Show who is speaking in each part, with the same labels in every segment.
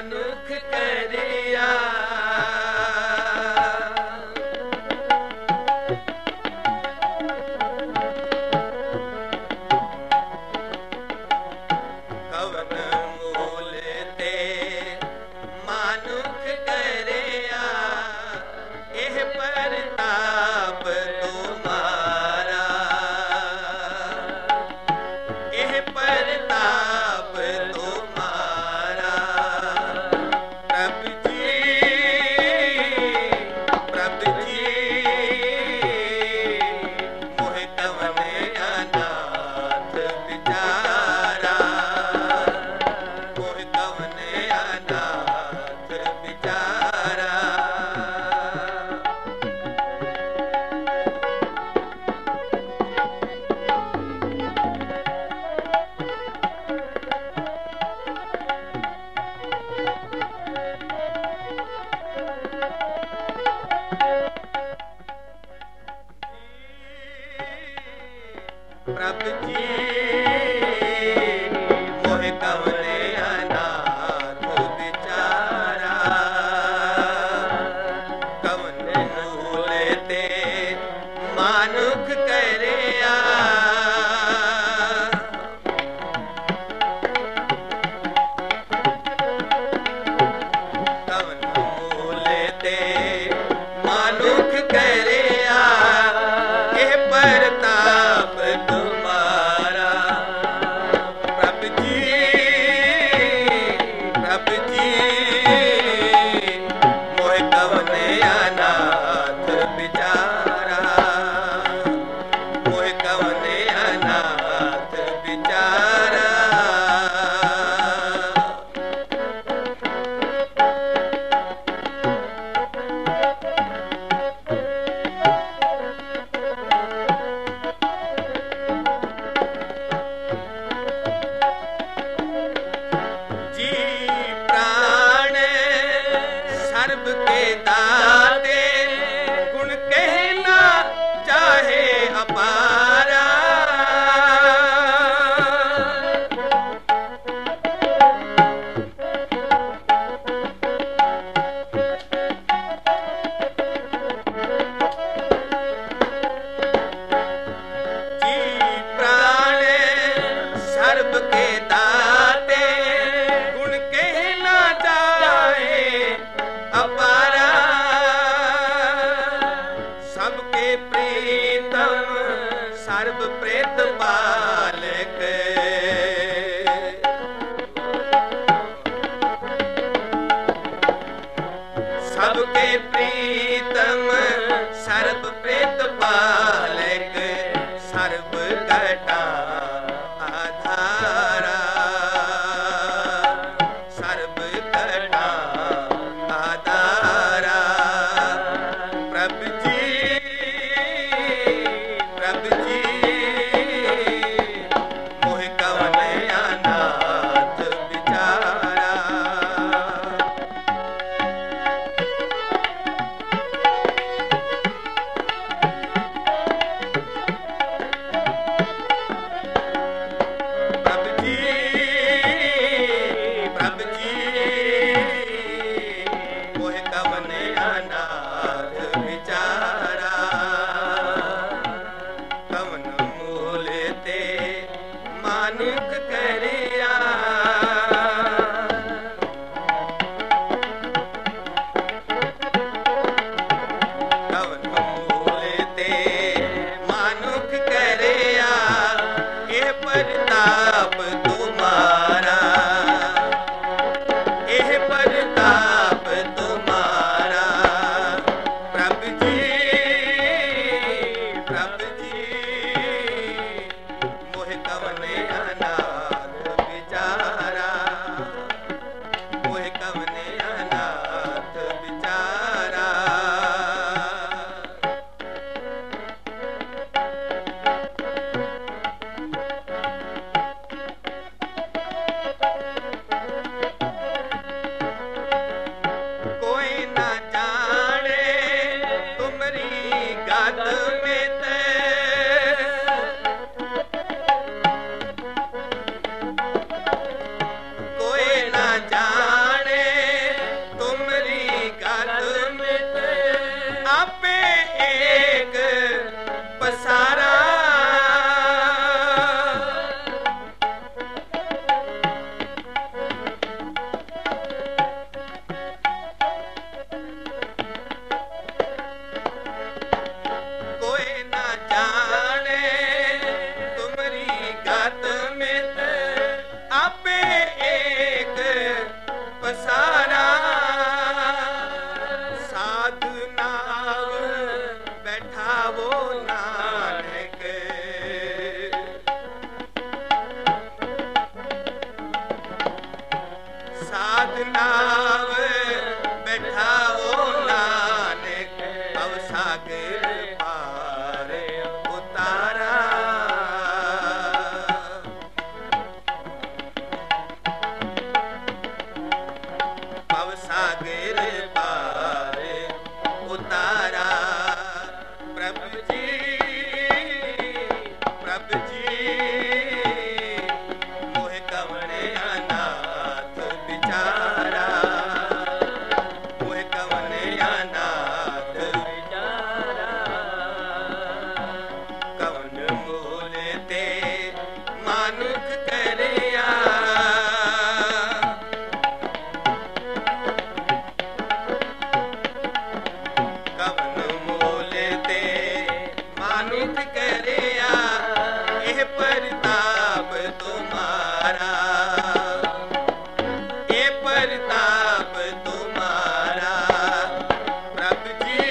Speaker 1: मानुख करिया कवन मूल ते मानुख करिया एह परताप तुम्हारा एह परताप तुम्हारा प्रभु जी मोह कवन अनाथ बिचारा मोह कवन अनाथ बिचारा प्रभु जी मोह कवन अनाथ बिचारा कवन मूल ते मानुख करिया कवन मूल ते मानुख करिया एह परताप तुम्हारा प्रभु जी मोह कवन अनाथ बिचारा मोह कवन अनाथ बिचारा जी प्राण सर्ब के दाते गुण कहना चाहे अपारा जी प्राण सर्ब के दाते गुण कहना चाहे अपारा साधनाव बैठाओ नानक अब सागर पार उतारा अब सागर पार उतारा प्रभु जी मोहे कवने अनाथ बिचारा मोहे कवने अनाथ बिचारा कवन मूल ते मानुख करिया कवन मूल ते मानुख करिया एह परताप तुम्हारा ए परताप तुम्हारा प्रभु जी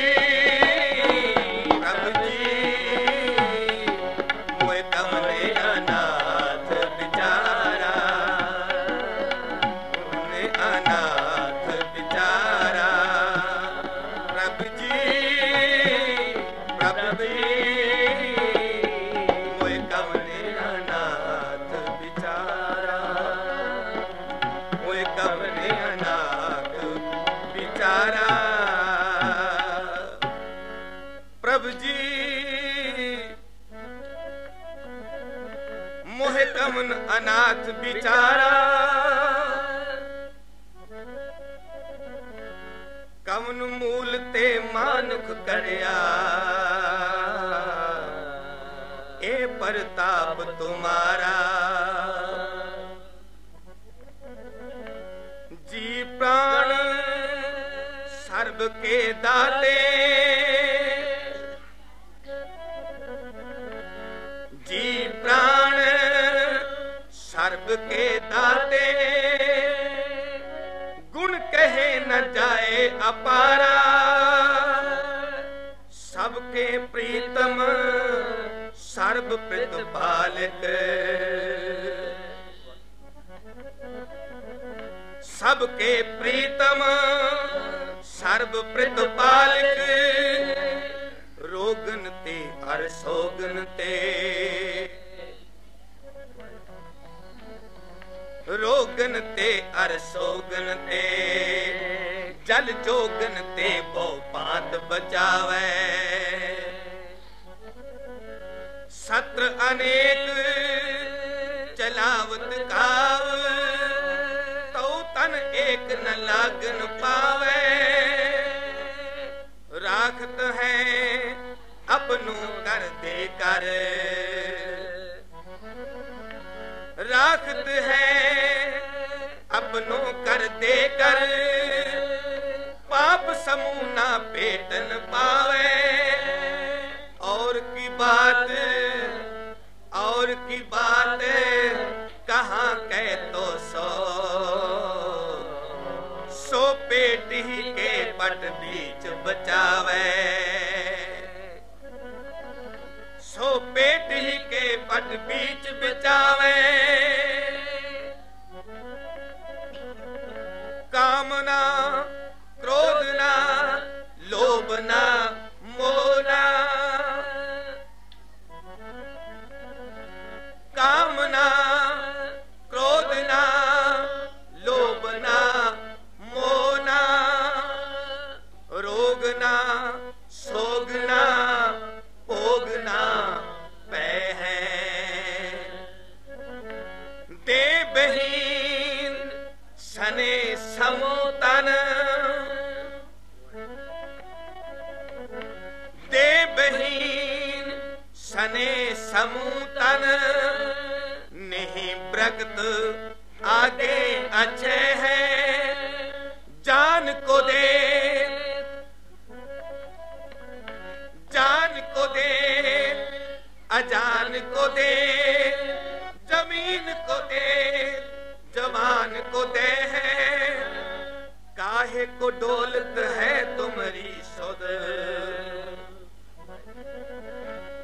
Speaker 1: मोहे कवने अनाथ बिचारा मोहे अनाथ बिचारा प्रभु जी मोहे कवने अनाथ बिचारा मोहे कवने अनाथ बिचारा प्रभु जी मोहे कवन अनाथ बिचारा कवन मूल ते मानुख करया ए परताप तुम्हारा जी प्राण सर्ब के दाते जी प्राण सर्ब के दाते गुण कहे न जाए अपारा सबके प्रीतम सर्ब प्रतिपालक सबके प्रीतम सर्ब प्रतिपालक रोगन ते हर सोगन ते रोगन ते हर सोगन ते जल जोगन ते बहु पात बचावे सत्र अनेक चलावत काव तो तन एक न लागन पावे राखत है अपनों कर दे कर राखत है अपनों कर दे कर पाप समूह ना पेटन पावे और की बात कहाँ कह तो सो पेट ही के पट बीच बचावे सो पेट ही के पट बीच बचावे कामना क्रोधना लोभना मोहना कामना क्रोधना लोभना मोहना रोगना सोगना भोगना पै है दे बहीन सने समोतन दे बहीन सने समूतन नहीं प्रगत आगे अच्छे है जान को दे अजान को दे जमीन को दे जवान को दे है काहे को डोलत है तुम्हारी सुध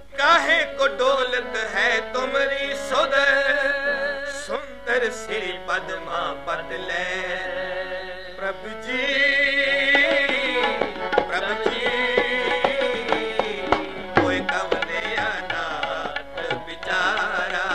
Speaker 1: काहे को डोलत है तुम्हारी सुध सुंदर श्री पद्मा पतले प्रभु जी कोई कवने अनाथ बिचारा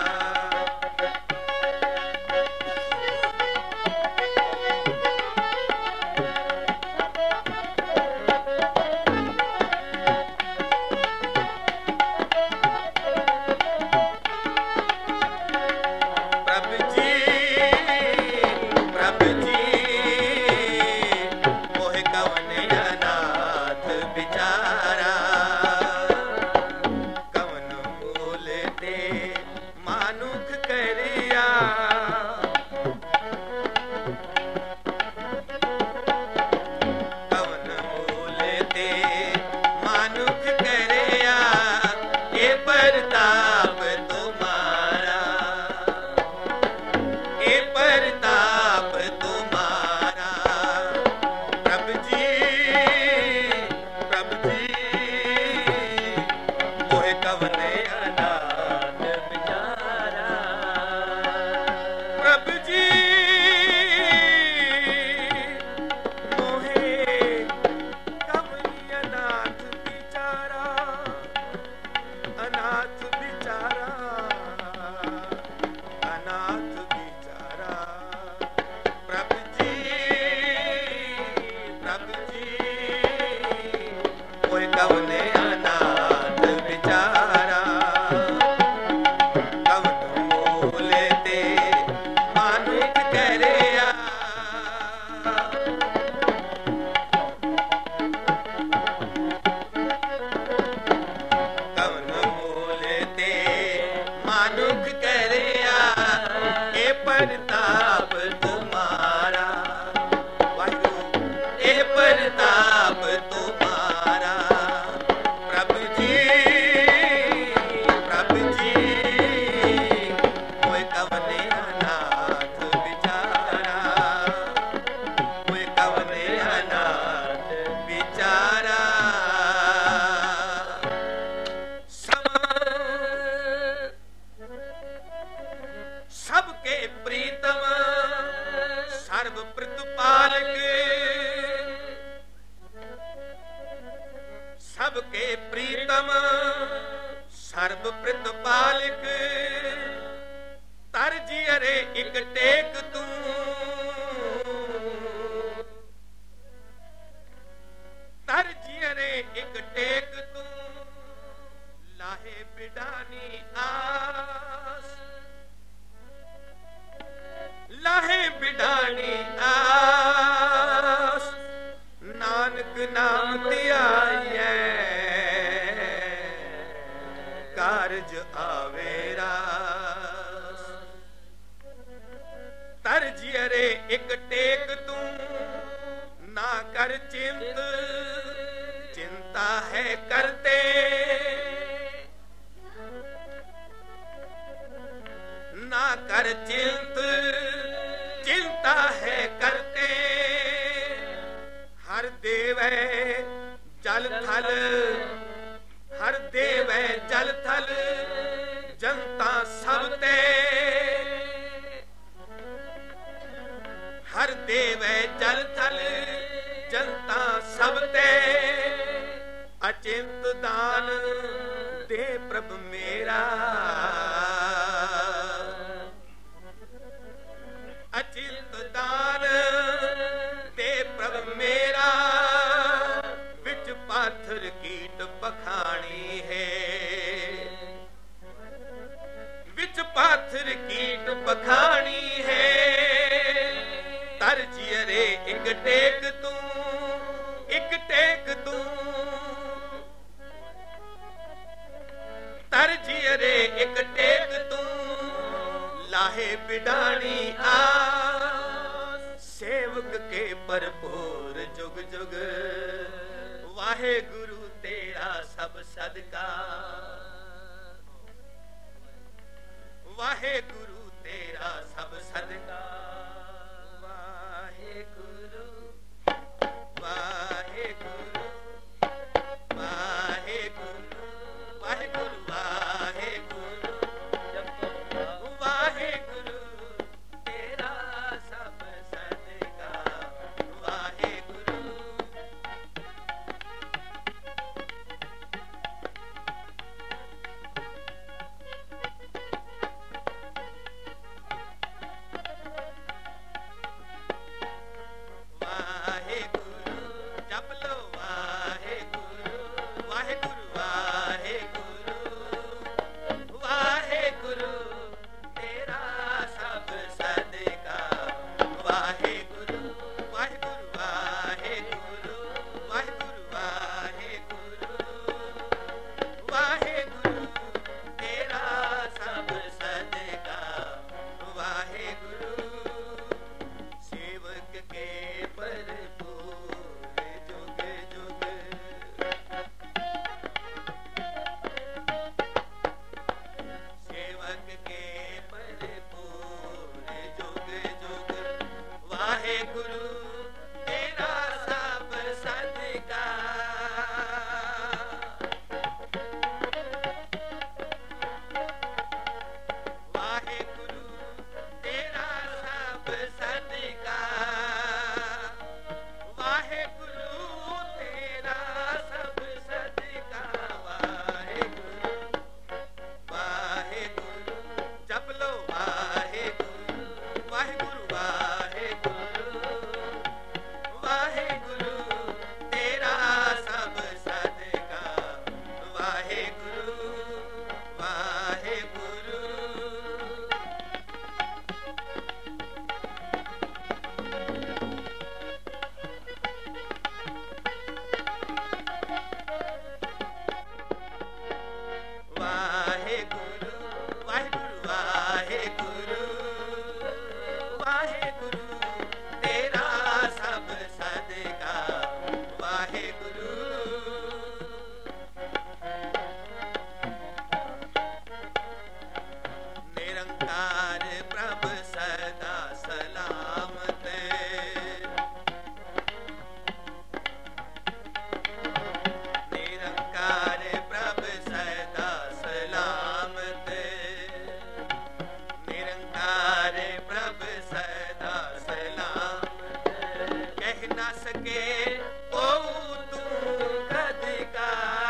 Speaker 1: सबके प्रीतम सर्व प्रतिपालक तरजी अरे एक टेक तू तरजी अरे एक टेक तू लाहे बिडानी आस लाहे बिडानी आस नानक नाम त्याये कारज आवेरास तरजी अरे एक टेक तू ना कर चिंत चिंता है करते ना कर चिंत चिंता है करते हर देव जल थल हर देव जल थल जनता सबते हर देव जल थल जनता सबते अचिंत दान दे प्रभु मेरा अचिंत दान दे प्रभु मेरा विच पाथर कीट पखानी है विच पाथर कीट पखानी है तरजी अरे एक टेक तू तरजी अरे एक टेक तू लाहे बिडानी आ सेवक के भरपूर जुग जुग वाहे गुरु तेरा सब सदका वाहे गुरु तेरा सब सदका वाहे गुरु वाहे गुरु वाहे गुरु वाहे गुरु वाहे गुरु वाहे गुरु तेरा सके को तू कदका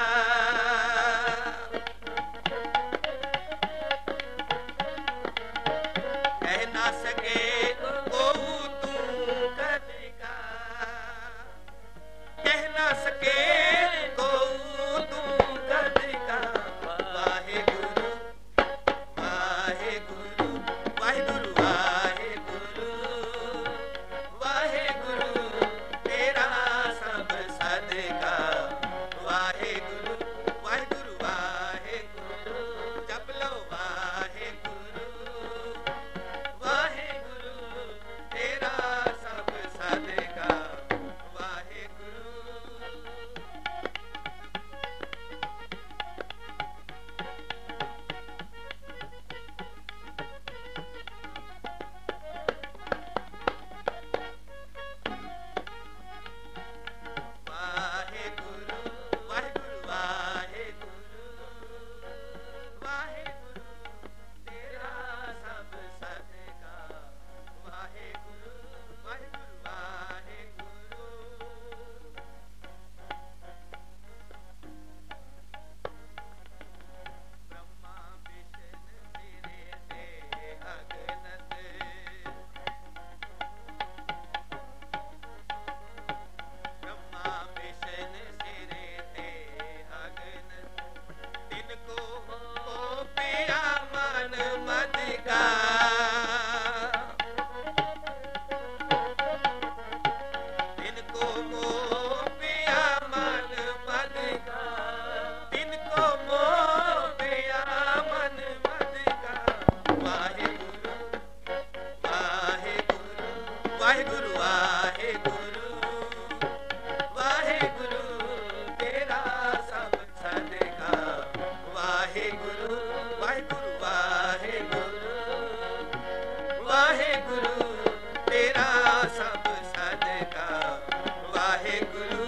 Speaker 1: कह ना सके को तू कदका कह ना सके को तू कदका वाहे गुरु वाहे गुरु वाहे गुरु वाहे गुरु वाहे गुरु तेरा सब सदका वाहे गुरु वाहे गुरु वाहे गुरु जप लो वाहे गुरु तेरा सब सदका वाहे गुरु वाहे गुरु वाहे गुरु वाहे गुरु तेरा सब सदका वाहे गुरु वाहे गुरु ब्रह्मा विष्णु सिरे ते अगनत ब्रह्मा विष्णु सिरे ते अगनत तिनको पिया मन मद का तिनको पिया मन मद का तिनको पिया मन मद का वाहे गुरु वाहे गुरु वाहे गुरु वाहे गुरु वाहे गुरु तेरा सब सदका वाहे गुरु वाहे गुरु वाहे गुरु वाहे गुरु तेरा सब सदका वाहे गुरु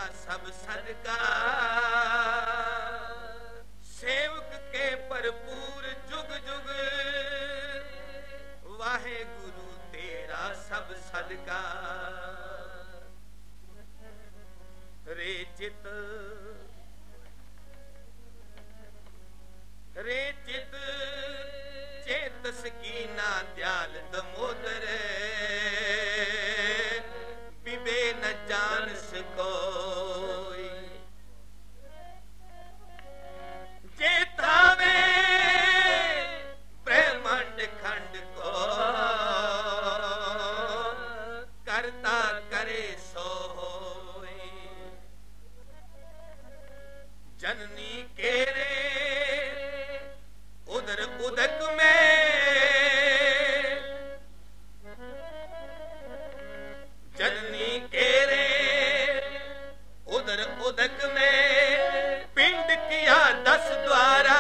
Speaker 1: सब सदका, सेवक के भरपूर जुग जुग, वाहे गुरु तेरा सब सदका। रे चित चेतस की ना दयाल दमोदर, बिबे न जान सकोई। जेतावे ब्रह्मांड खंड को, करता करे सो होई। जननी के रे उदर उदक में, जननी के रे उदर उदक में, पिंड किया 10 द्वारा।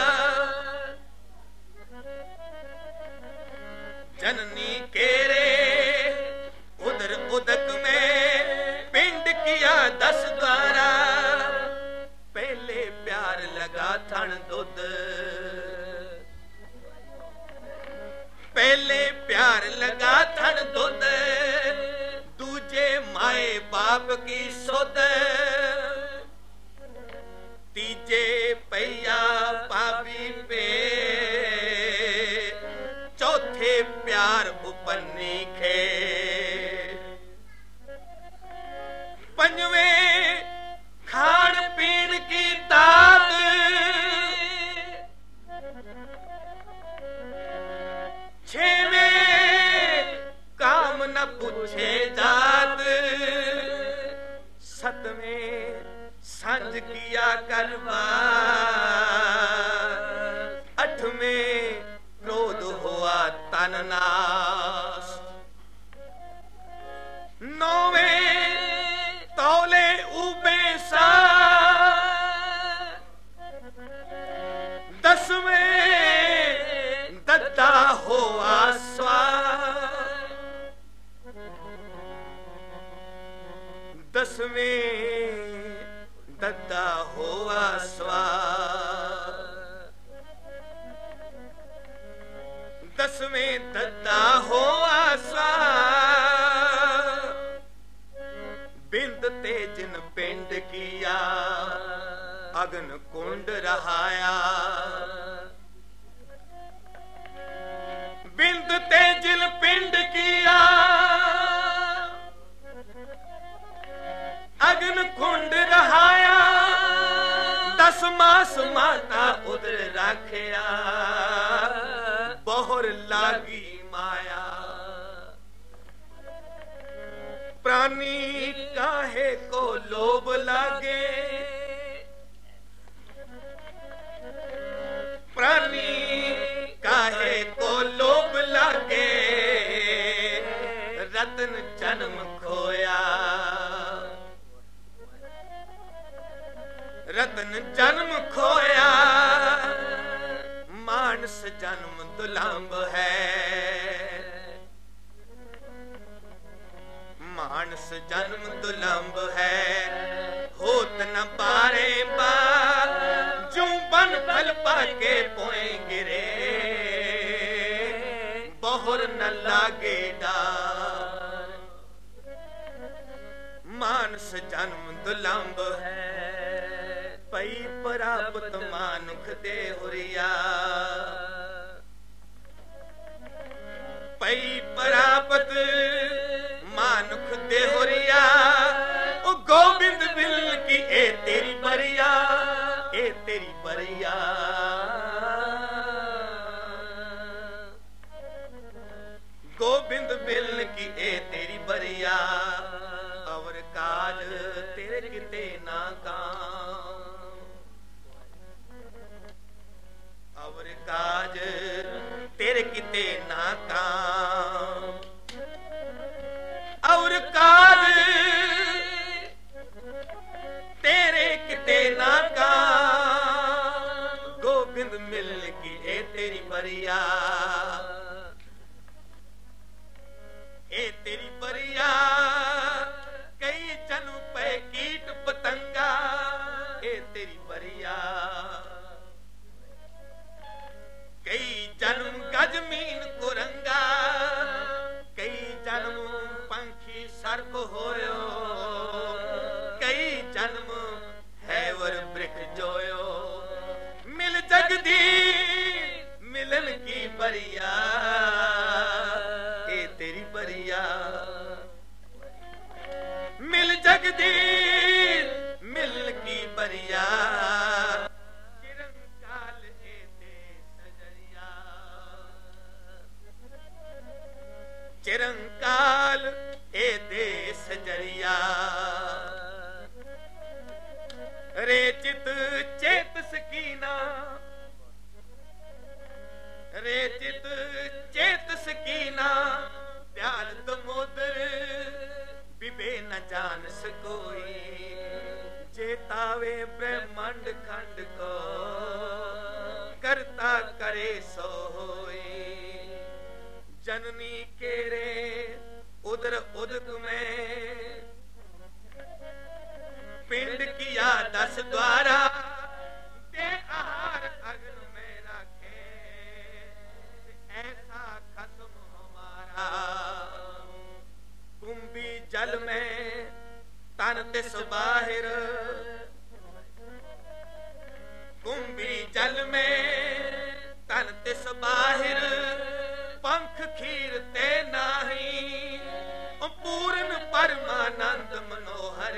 Speaker 1: जननी के रे उदर उदक में, पिंड किया 10 द्वारा। पहले प्यार लगा थन दुध, पहले प्यार लगा थन दुध, दूजे माए बाप की सुध। तीजे पैया पावी पे, चौथे प्यार उपन्नी खे। पंजवें खान पीन की दाद, छेवें काम न पूछे जात। सतवें सांझ किया करवा, 8वें क्रोध हुआ तन नाश। 9वें तौले उबे सा, 10वें दद्दा हुआ स्वार। 10वें दद्दा हुआ स्वार। 10वें दद्दा हुआ स्वार। बिंद तेजन पिंड किया, अग्न कुंड रहाया। बिंद तेजन पिंड किया, अग्न कुंड रहाया। 10 मास माता उदर राखिया, बहुर लागी माया। प्राणी काहे को लोभ लागे, प्राणी काहे को लोभ लागे। रतन जन्म खोया, रतन जन्म खोया। मानस जन्म दुलंभ है, मानस जन्म दुलंभ है। होत न पारे बार, जू बन फल पाके पोए गिरे। बहुर न लागे डार, मानस जन्म दुलंभ है। पई प्राप्त मानुख दे हुरिया, पई प्राप्त मानुख दे हुरिया। ओ गोविंद बिल की ए तेरी बरिया, ए तेरी बरिया। गोविंद बिल की ए तेरी बरिया। और काज तेरे किते ना काम, और काज चिरंकाल ए देश जरिया रे चित चेत सकीना रे चित चेत सकीना प्याल दमोदर बिबे न जान सकोई चेतावे ब्रह्मांड खंड को करता करे सो होई जननी केरे उदर उदक में पिंड किया 10 द्वारा दे आहार अग्न में रखे ऐसा खत्म हमारा कुंभी जल में तन तिस बाहिर कुंभी जल में तन तिस बाहिर पंख खीर ते नाही पूर्ण परमानंद मनोहर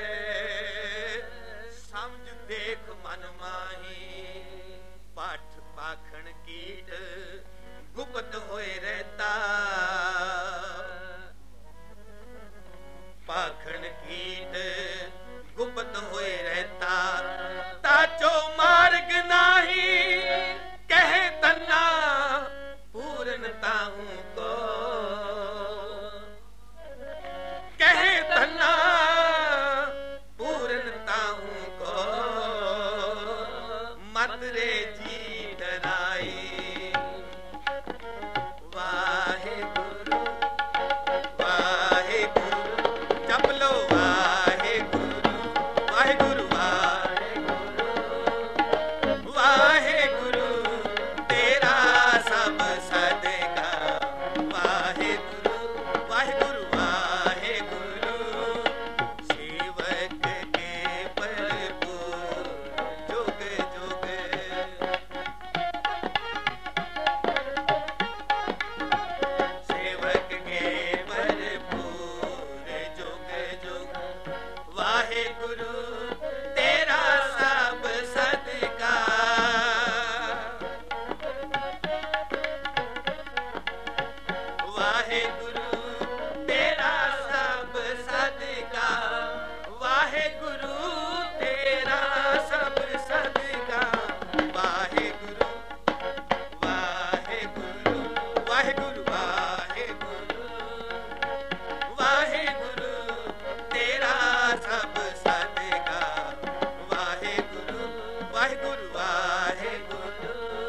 Speaker 1: समझ देख मन माही पाठ पाखण कीट गुप्त होए रहता पाखण कीट गुप्त होए रहता ताचो मार्ग नाही कहे तन्ना पूर्णता हूं को कहे तन्ना पूर्णता हूं को मत रे जी डराई वाहे गुरु वाहे गुरु जप लो वाहे गुरु वाहे गुरु वाहे गुरु तेरा सब सदेगा वाहे गुरु वाहे गुरु वाहे गुरु सेवक के भरपूर जुग जुग सेवक के भरपूर जुग जुग वाहे गुरु तेरा सब सदका वाहे गुरु तेरा सब सदका वाहे गुरु तेरा सब सदका वाहे गुरु वाहे गुरु वाहे गुरु वाहे गुरु वाहे गुरु तेरा सब सदका वाहे गुरु वाहे गुरु वाहे गुरु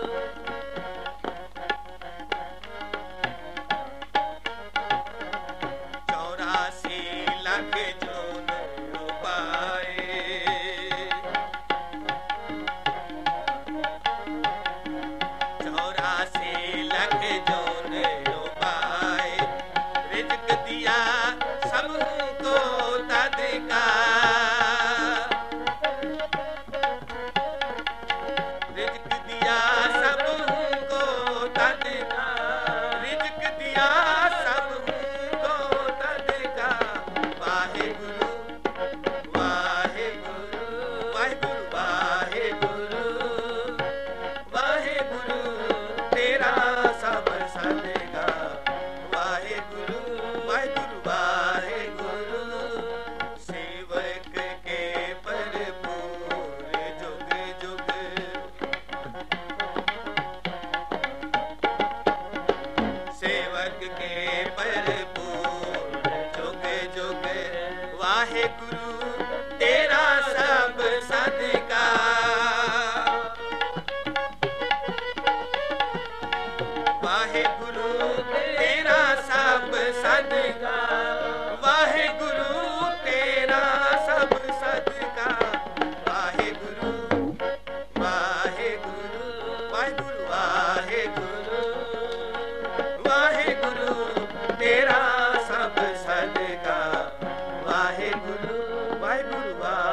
Speaker 1: 84 लाख जोन उपाए 84 लाख जोन उपाए रिज़्क दिया सबको तदका रिज़्क दिया सबको तदका रिज़्क दिया सबको तदका वाहे गुरु वाहे गुरु वाहे गुरु वाहे गुरु वाहे गुरु तेरा सब सदेगा वाहे गुरु वाहे गुरु वाहे गुरु सेवक के भरपूर जुग जुग सेवक के भरपूर जुग जुग वाहे गुरु तेरा सब सदका वाहे गुरु तेरा सब सदका वाहे गुरु तेरा सब सदका वाहे गुरु वाहे गुरु वाहे गुरु वाहे गुरु वाहे गुरु तेरा सब सदका वाहे गुरु वाहे गुरु